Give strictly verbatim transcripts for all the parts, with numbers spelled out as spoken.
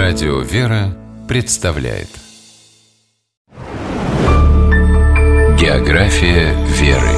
Радио «Вера» представляет География веры.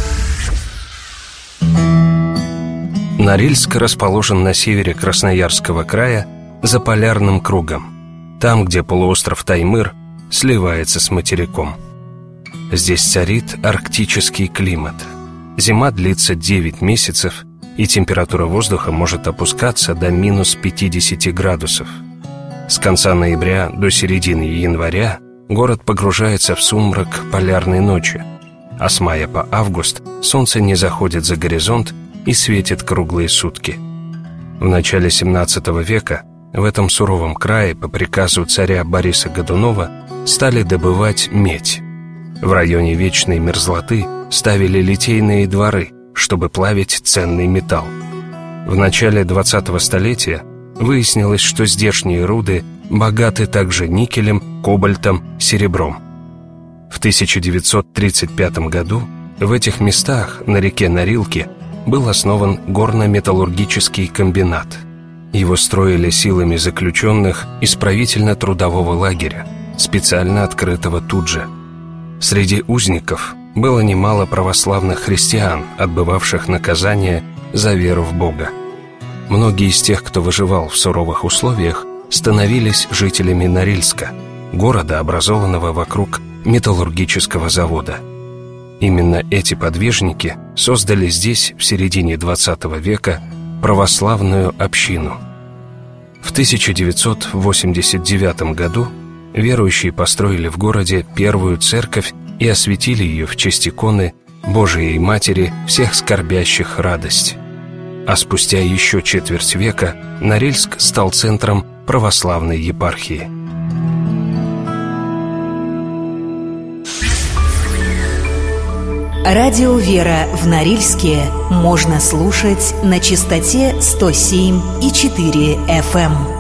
Норильск расположен на севере Красноярского края за полярным кругом, там, где полуостров Таймыр сливается с материком. Здесь царит арктический климат. Зима длится девять месяцев, и температура воздуха может опускаться до минус пятьдесят градусов. С конца ноября до середины января город погружается в сумрак полярной ночи, а с мая по август солнце не заходит за горизонт и светит круглые сутки. В начале семнадцатого века в этом суровом крае по приказу царя Бориса Годунова стали добывать медь. В районе вечной мерзлоты ставили литейные дворы, чтобы плавить ценный металл. В начале двадцатого столетия выяснилось, что здешние руды богаты также никелем, кобальтом, серебром. В тысяча девятьсот тридцать пятом году в этих местах на реке Норилке был основан горно-металлургический комбинат. Его строили силами заключенных исправительно-трудового лагеря, специально открытого тут же. Среди узников было немало православных христиан, отбывавших наказание за веру в Бога. Многие из тех, кто выживал в суровых условиях, становились жителями Норильска, города, образованного вокруг металлургического завода. Именно эти подвижники создали здесь в середине двадцатого века православную общину. В тысяча девятьсот восемьдесят девятом году верующие построили в городе первую церковь и осветили ее в честь иконы Божией Матери всех скорбящих радость. А спустя еще четверть века Норильск стал центром православной епархии. Радио «Вера» в Норильске можно слушать на частоте сто семь и четыре эф эм.